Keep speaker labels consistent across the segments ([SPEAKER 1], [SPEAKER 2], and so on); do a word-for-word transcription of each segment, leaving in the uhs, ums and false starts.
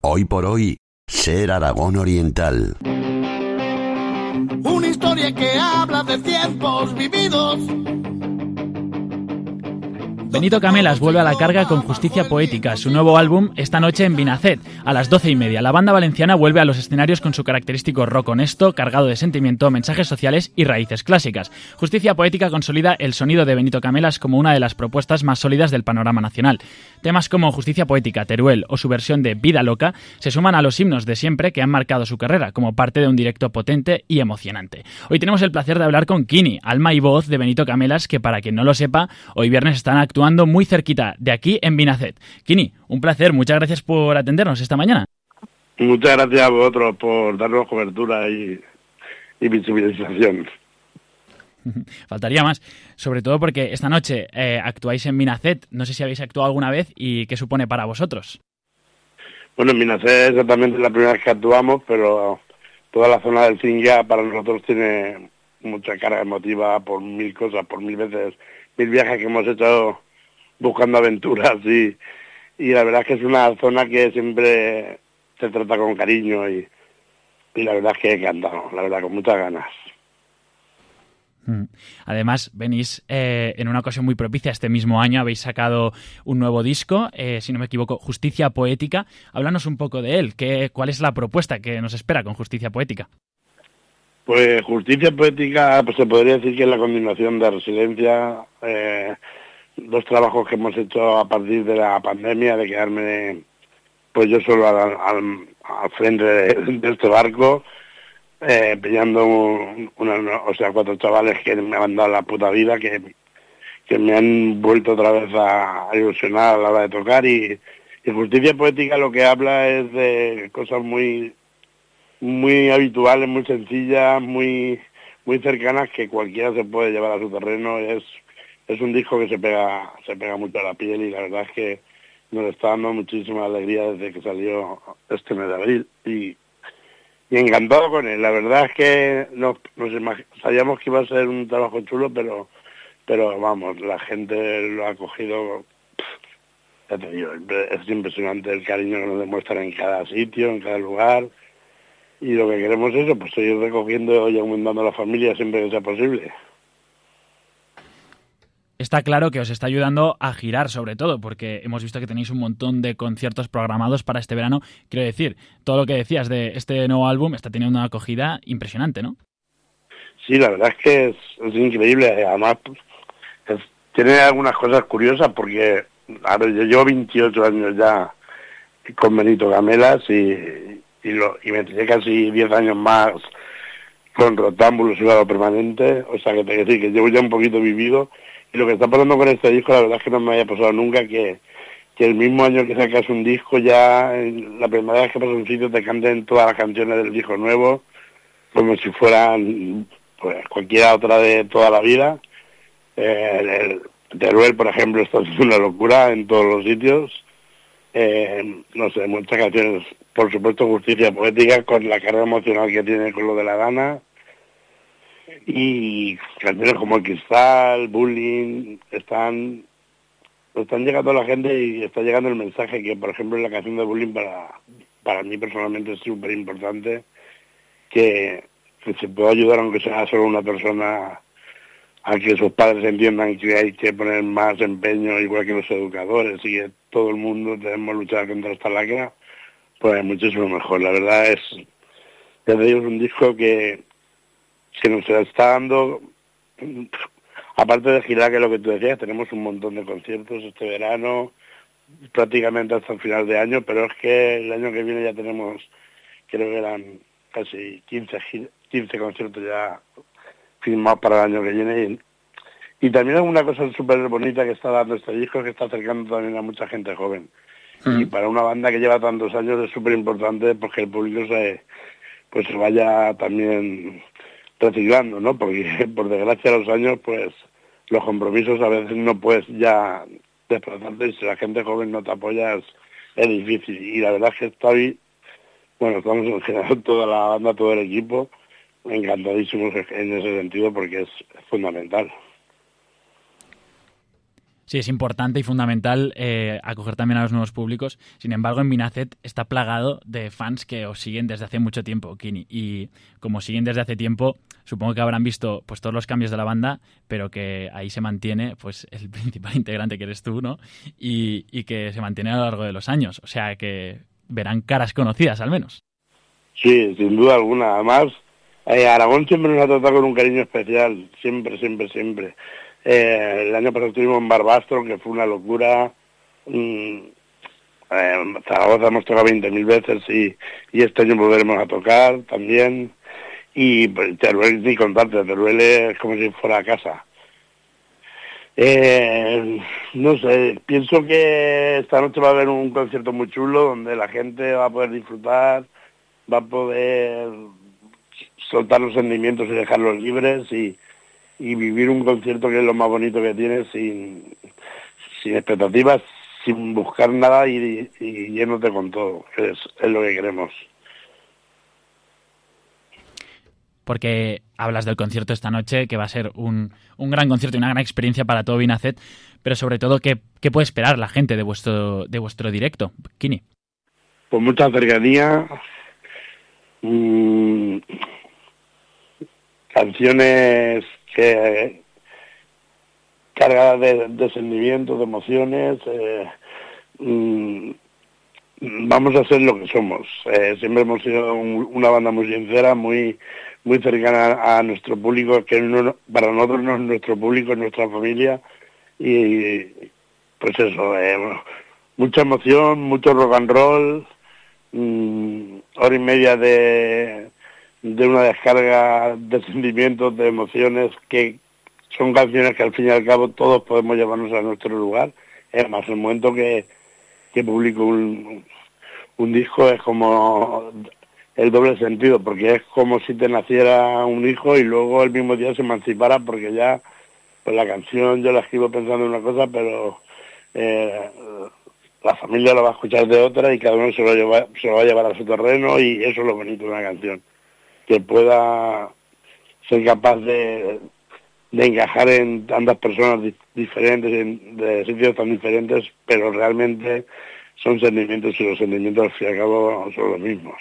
[SPEAKER 1] Hoy por hoy, Ser Aragón Oriental.
[SPEAKER 2] Una historia que habla de tiempos vividos.
[SPEAKER 3] Benito Camelas vuelve a la carga con Justicia Poética, su nuevo álbum, esta noche en Vinacet, a las doce y media. La banda valenciana vuelve a los escenarios con su característico rock honesto, cargado de sentimiento, mensajes sociales y raíces clásicas. Justicia Poética consolida el sonido de Benito Camelas como una de las propuestas más sólidas del panorama nacional. Temas como Justicia Poética, Teruel o su versión de Vida Loca se suman a los himnos de siempre que han marcado su carrera, como parte de un directo potente y emocionante. Hoy tenemos el placer de hablar con Kini, alma y voz de Benito Camelas, que para quien no lo sepa, hoy viernes están actuando muy cerquita de aquí en Vinacet. Kini, un placer, muchas gracias por atendernos esta mañana.
[SPEAKER 4] Muchas gracias a vosotros por darnos cobertura y, y visibilización.
[SPEAKER 3] Faltaría más, sobre todo porque esta noche eh, actuáis en Vinacet. No sé si habéis actuado alguna vez y qué supone para vosotros.
[SPEAKER 4] Bueno, en Vinacet exactamente es la primera vez que actuamos, pero toda la zona del Cinga para nosotros tiene mucha carga emotiva por mil cosas, por mil veces, mil viajes que hemos hecho buscando aventuras y, y la verdad es que es una zona que siempre se trata con cariño y, y la verdad es que he encantado, la verdad, con muchas ganas.
[SPEAKER 3] Además, venís eh, en una ocasión muy propicia. Este mismo año habéis sacado un nuevo disco, eh, si no me equivoco, Justicia Poética. Háblanos un poco de él. ¿Qué, ¿Cuál es la propuesta que nos espera con Justicia Poética?
[SPEAKER 4] Pues Justicia Poética, pues se podría decir que es la continuación de Resiliencia, eh, dos trabajos que hemos hecho a partir de la pandemia, de quedarme pues yo solo al, al, al frente de, de este barco, eh, pillando un, una, o sea, cuatro chavales que me han dado la puta vida, que, que me han vuelto otra vez a, a ilusionar a la hora de tocar, y, y Justicia Poética lo que habla es de cosas muy muy habituales, muy sencillas, muy muy cercanas, que cualquiera se puede llevar a su terreno. Es es un disco que se pega se pega mucho a la piel y la verdad es que nos está dando muchísima alegría desde que salió este mes de abril y, y encantado con él. La verdad es que nos, nos imag- sabíamos que iba a ser un trabajo chulo, pero pero vamos, la gente lo ha cogido, ya te digo, es impresionante el cariño que nos demuestran en cada sitio, en cada lugar. Y lo que queremos es eso, pues seguir recogiendo y aumentando la familia siempre que sea posible.
[SPEAKER 3] Está claro que os está ayudando a girar, sobre todo, porque hemos visto que tenéis un montón de conciertos programados para este verano. Quiero decir, todo lo que decías de este nuevo álbum está teniendo una acogida impresionante, ¿no?
[SPEAKER 4] Sí, la verdad es que es, es increíble. Además, pues, es, tiene algunas cosas curiosas porque, a ver, yo llevo veintiocho años ya con Benito Camelas y, y, lo, y me tiré casi diez años más con Rotámbulos y Vado Permanente. O sea, que te decir que llevo ya un poquito vivido. Y lo que está pasando con este disco, la verdad es que no me haya pasado nunca, que, que el mismo año que sacas un disco, ya la primera vez que pasas un sitio te canten todas las canciones del disco nuevo, como si fueran pues cualquiera otra de toda la vida. Eh, el, el Teruel, por ejemplo, está haciendo una locura en todos los sitios. Eh, no sé, muchas canciones, por supuesto Justicia Poética, con la carga emocional que tiene con lo de La Gana. Y canciones como El Cristal, Bullying, están están llegando a la gente y está llegando el mensaje que, por ejemplo, en la canción de Bullying para para mí personalmente es súper importante, que, que se pueda ayudar, aunque sea solo una persona, a que sus padres entiendan que hay que poner más empeño, igual que los educadores, y que todo el mundo debemos luchar contra esta lacra, pues muchísimo mejor. La verdad es, ya te digo, es un disco que que nos está dando, aparte de girar, que es lo que tú decías, tenemos un montón de conciertos este verano, prácticamente hasta el final de año, pero es que el año que viene ya tenemos, creo que eran casi quince, quince conciertos ya firmados para el año que viene. Y, y también es una cosa súper bonita que está dando este disco, que está acercando también a mucha gente joven. Mm. Y para una banda que lleva tantos años es súper importante porque el público se, pues se vaya también reciclando, ¿no? Porque por desgracia a los años, pues los compromisos a veces no puedes ya desplazarte, y si la gente joven no te apoya es, es difícil. Y la verdad es que estoy, bueno, estamos en general toda la banda, todo el equipo, encantadísimos en ese sentido porque es, es fundamental.
[SPEAKER 3] Sí, es importante y fundamental eh, acoger también a los nuevos públicos. Sin embargo, en Vinacet está plagado de fans que os siguen desde hace mucho tiempo, Kini. Y como siguen desde hace tiempo, supongo que habrán visto pues todos los cambios de la banda, pero que ahí se mantiene pues el principal integrante que eres tú, ¿no? Y, y que se mantiene a lo largo de los años. O sea, que verán caras conocidas, al menos.
[SPEAKER 4] Sí, sin duda alguna. Además, eh, Aragón siempre nos ha tratado con un cariño especial. Siempre, siempre, siempre. Eh, el año pasado estuvimos en Barbastro, que fue una locura. Mm, eh, Zaragoza hemos tocado veinte mil veces y, y este año volveremos a tocar también. Y pues, Teruel, ni contarte, Teruel es como si fuera a casa. Eh, no sé, pienso que esta noche va a haber un concierto muy chulo donde la gente va a poder disfrutar, va a poder soltar los sentimientos y dejarlos libres y y vivir un concierto que es lo más bonito que tienes sin, sin expectativas, sin buscar nada y, y yéndote con todo, que es, es lo que queremos.
[SPEAKER 3] Porque hablas del concierto esta noche, que va a ser un, un gran concierto y una gran experiencia para todo Vinacet, pero sobre todo, ¿qué, qué puede esperar la gente de vuestro, de vuestro directo, Kini?
[SPEAKER 4] Pues mucha cercanía, mmm, canciones que cargadas de, de sentimientos, de emociones. Eh, mmm, vamos a ser lo que somos. Eh, siempre hemos sido un, una banda muy sincera, muy muy cercana a, a nuestro público, que no, para nosotros no es nuestro público, es nuestra familia. Y pues eso, eh, mucha emoción, mucho rock and roll, mmm, hora y media de de una descarga de sentimientos, de emociones, que son canciones que al fin y al cabo todos podemos llevarnos a nuestro lugar. Es más, el momento que, que publico un, un disco es como el doble sentido, porque es como si te naciera un hijo y luego el mismo día se emancipara, porque ya pues la canción yo la escribo pensando en una cosa, pero eh, la familia la va a escuchar de otra y cada uno se lo, lleva, se lo va a llevar a su terreno, y eso es lo bonito de una canción, que pueda ser capaz de, de encajar en tantas personas di- diferentes, en, de sitios tan diferentes, pero realmente son sentimientos y los sentimientos al fin y al cabo son los mismos.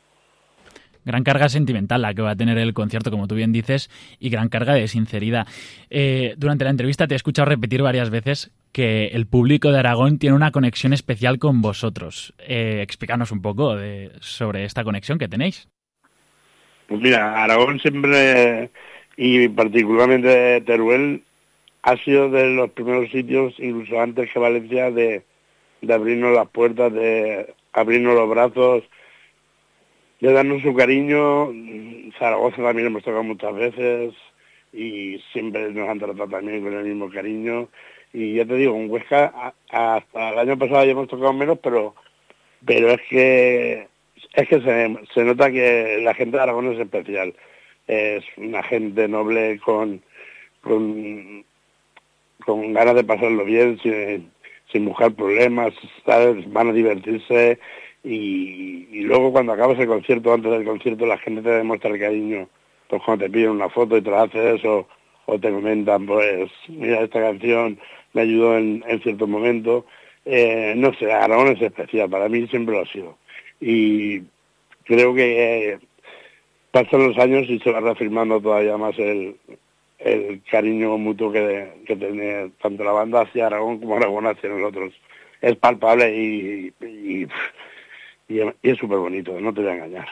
[SPEAKER 3] Gran carga sentimental la que va a tener el concierto, como tú bien dices, y gran carga de sinceridad. Eh, durante la entrevista te he escuchado repetir varias veces que el público de Aragón tiene una conexión especial con vosotros. Eh, explícanos un poco de, sobre esta conexión que tenéis.
[SPEAKER 4] Pues mira, Aragón siempre, y particularmente Teruel, ha sido de los primeros sitios, incluso antes que Valencia, de, de abrirnos las puertas, de abrirnos los brazos, de darnos su cariño. Zaragoza también hemos tocado muchas veces y siempre nos han tratado también con el mismo cariño. Y ya te digo, en Huesca a, hasta el año pasado ya hemos tocado menos, pero pero es que es que se, se nota que la gente de Aragón es especial. Es una gente noble con con, con ganas de pasarlo bien, sin, sin buscar problemas, ¿sabes? Van a divertirse. Y, y luego cuando acabas el concierto, antes del concierto, la gente te demuestra el cariño, pues cuando te piden una foto y te la haces, o, o te comentan, pues mira, esta canción me ayudó en, en cierto momento. Eh, no sé, Aragón es especial, para mí siempre lo ha sido. Y creo que eh, pasan los años y se va reafirmando todavía más el, el cariño mutuo que, que tiene tanto la banda hacia Aragón como Aragón hacia nosotros. Es palpable y... y, y Y es súper bonito, no te voy a engañar.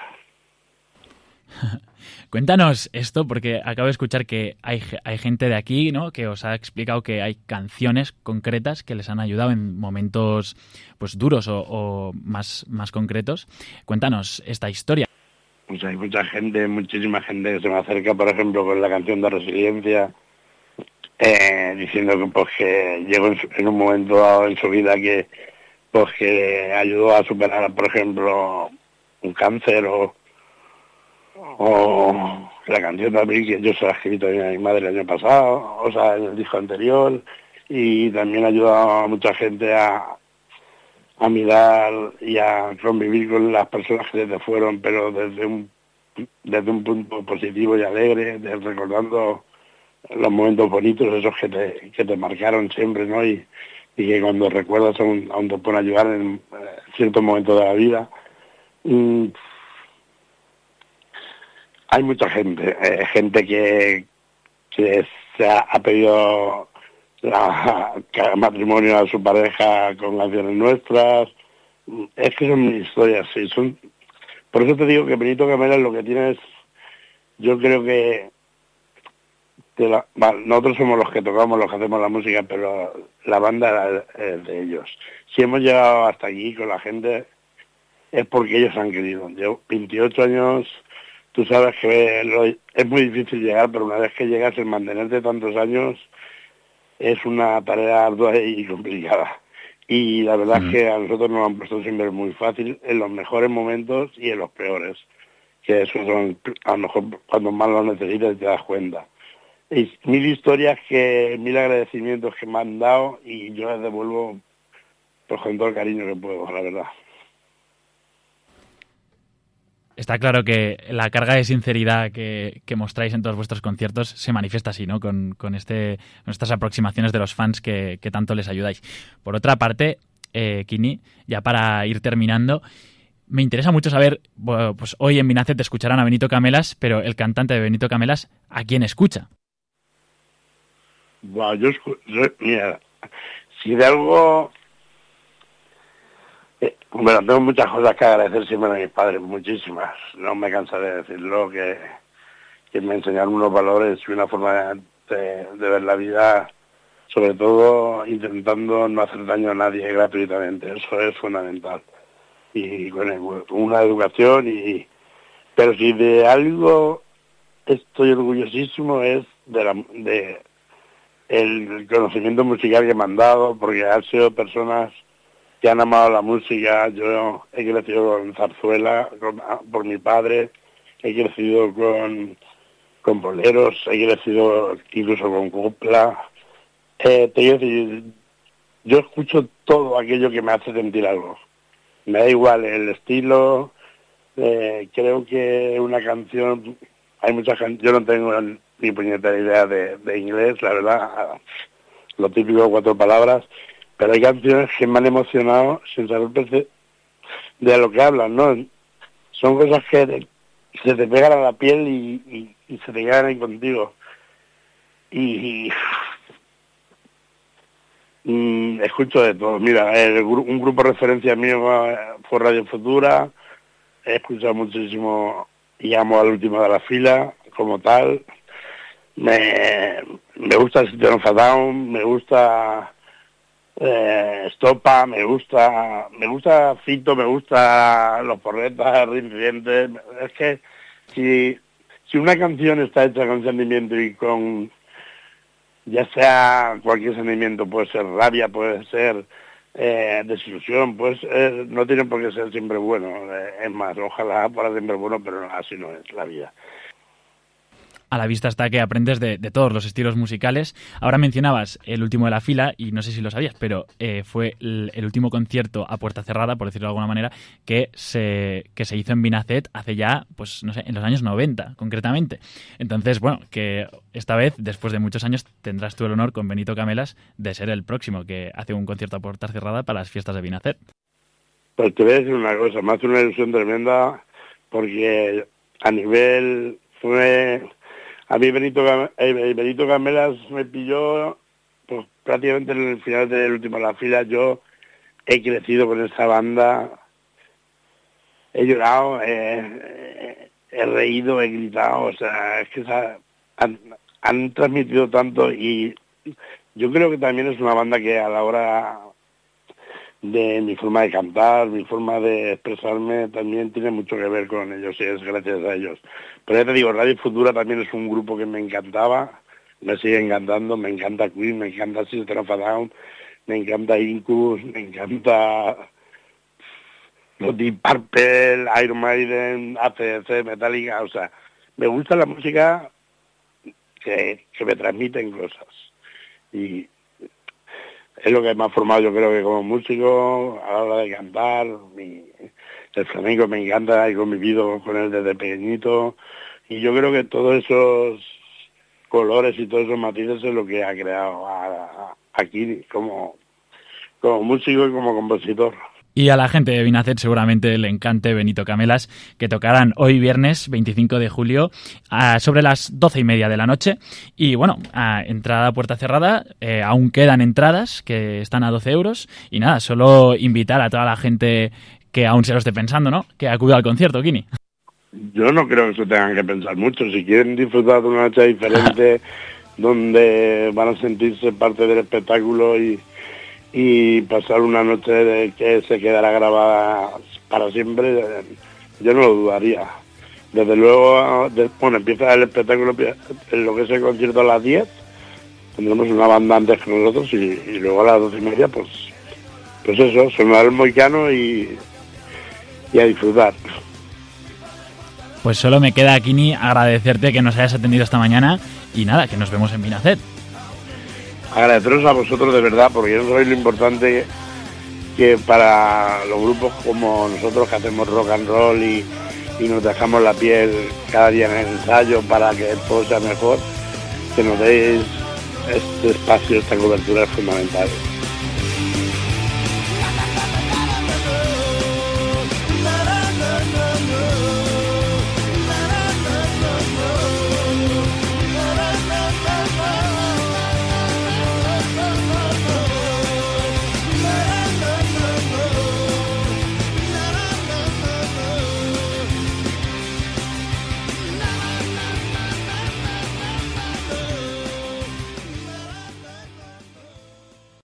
[SPEAKER 3] Cuéntanos esto, porque acabo de escuchar que hay, hay gente de aquí, ¿no?, que os ha explicado que hay canciones concretas que les han ayudado en momentos pues duros o, o más, más concretos. Cuéntanos esta historia.
[SPEAKER 4] Pues hay mucha gente, muchísima gente que se me acerca, por ejemplo, con la canción de Resiliencia, eh, diciendo que, pues, que llegó en, su, en un momento dado en su vida que pues que ayudó a superar, por ejemplo, un cáncer, o, o la canción también que yo se la escribí también a mi madre el año pasado, o sea, en el disco anterior, y también ayudó a mucha gente a, a mirar y a convivir con las personas que se te fueron, pero desde un desde un punto positivo y alegre, de, recordando los momentos bonitos, esos que te, que te marcaron siempre, ¿no? Y, y que cuando recuerdas aún, aún te pueden ayudar en eh, ciertos momentos de la vida. Mm, hay mucha gente, eh, gente que, que se ha, ha pedido la, matrimonio a su pareja con canciones nuestras. Es que son historias, sí, son... Por eso te digo que Benito Camelas lo que tiene es, yo creo que, que la, bueno, nosotros somos los que tocamos, los que hacemos la música, pero la banda es de ellos. Si hemos llegado hasta aquí con la gente, es porque ellos han querido. Yo, veintiocho años, tú sabes que lo, es muy difícil llegar, pero una vez que llegas, el mantenerte tantos años es una tarea ardua y complicada. Y la verdad mm. es que a nosotros nos han puesto siempre muy fácil en los mejores momentos y en los peores, que eso son, a lo mejor cuando más lo necesitas te das cuenta. Y mil historias, que mil agradecimientos que me han dado, y yo les devuelvo pues con todo el cariño que puedo, la verdad.
[SPEAKER 3] Está claro que la carga de sinceridad que, que mostráis en todos vuestros conciertos se manifiesta así, ¿no? Con, con, este, con estas aproximaciones de los fans que, que tanto les ayudáis. Por otra parte, eh, Quini, ya para ir terminando, me interesa mucho saber, bueno, pues hoy en Vinacet te escucharán a Benito Camelas, pero el cantante de Benito Camelas, ¿a quién escucha?
[SPEAKER 4] Bueno, yo, yo mira, si de algo... Eh, bueno, tengo muchas cosas que agradecer siempre a mis padres, muchísimas. No me cansaré de decirlo, que, que me enseñaron unos valores y una forma de, de ver la vida, sobre todo intentando no hacer daño a nadie gratuitamente. Eso es fundamental. Y bueno, una educación y... Pero si de algo estoy orgullosísimo es de la... de el conocimiento musical que me han dado, porque han sido personas que han amado la música. Yo he crecido con zarzuela, con, por mi padre, he crecido con, con boleros, he crecido incluso con copla. Eh, te quiero decir, yo escucho todo aquello que me hace sentir algo. Me da igual el estilo, eh, creo que una canción, hay muchas canciones, yo no tengo ni puñetera idea de, de inglés, la verdad, lo típico, cuatro palabras, pero hay canciones que me han emocionado sin saber de lo que hablan, ¿no? Son cosas que te, se te pegan a la piel y, y, y se te quedan ahí contigo. Y, y mm, escucho de todo. Mira, el, un grupo de referencia mío fue Radio Futura, he escuchado muchísimo y amo al último de la fila, como tal. Me, me gusta System of a Down, me gusta eh, Estopa, me gusta me gusta Fito, me gusta Los Porretas, Reincidentes. Es que si, si una canción está hecha con sentimiento y con, ya sea cualquier sentimiento, puede ser rabia, puede ser eh, desilusión, pues eh, no tiene por qué ser siempre bueno. Eh, es más, ojalá fuera siempre bueno, pero así no es la vida.
[SPEAKER 3] A la vista está que aprendes de, de todos los estilos musicales. Ahora mencionabas el último de la fila, y no sé si lo sabías, pero eh, fue el, el último concierto a puerta cerrada, por decirlo de alguna manera, que se, que se hizo en Vinacet hace ya, pues no sé, en los años noventa, concretamente. Entonces, bueno, que esta vez, después de muchos años, tendrás tú el honor con Benito Camelas de ser el próximo que hace un concierto a puerta cerrada para las fiestas de Vinacet.
[SPEAKER 4] Pues te voy a decir una cosa, me hace una ilusión tremenda, porque a nivel fue... A mí Benito, eh, Benito Camelas me pilló pues, prácticamente en el final del último de la fila. Yo he crecido con esa banda, he llorado, eh, he reído, he gritado, o sea, es que esa, han, han transmitido tanto, y yo creo que también es una banda que a la hora de mi forma de cantar, mi forma de expresarme, también tiene mucho que ver con ellos, y es gracias a ellos. Pero ya te digo, Radio Futura también es un grupo que me encantaba, me sigue encantando, me encanta Queen, me encanta System of a Down, me encanta Incubus, me encanta los Deep Purple, Iron Maiden, A C D C, Metallica, o sea, me gusta la música que, que me transmiten cosas. Y es lo que me ha formado, yo creo, que como músico, a la hora de cantar. Mi, el flamenco me encanta, he convivido con él desde pequeñito, y yo creo que todos esos colores y todos esos matices es lo que ha creado a, a, aquí como, como músico y como compositor.
[SPEAKER 3] Y a la gente de Vinacet seguramente le encante Benito Camelas, que tocarán hoy viernes veinticinco de julio a, sobre las doce y media de la noche. Y bueno, a entrada a puerta cerrada, eh, aún quedan entradas que están a doce euros. Y nada, solo invitar a toda la gente que aún se lo esté pensando, ¿no?, que acuda al concierto, Kini.
[SPEAKER 4] Yo no creo que se tengan que pensar mucho. Si quieren disfrutar de una noche diferente donde van a sentirse parte del espectáculo y y pasar una noche de que se quedará grabada para siempre, yo no lo dudaría. Desde luego, de, bueno, empieza el espectáculo, en lo que es el concierto a las diez, tendremos una banda antes que nosotros y, y luego a las doce y media, pues, pues eso, sonar el moicano y, y a disfrutar.
[SPEAKER 3] Pues solo me queda, Kini, agradecerte que nos hayas atendido esta mañana y nada, que nos vemos en Vinacet.
[SPEAKER 4] Agradeceros a vosotros de verdad, porque yo soy lo importante que para los grupos como nosotros que hacemos rock and roll y, y nos dejamos la piel cada día en el ensayo para que todo sea mejor, que nos deis este espacio, esta cobertura es fundamental.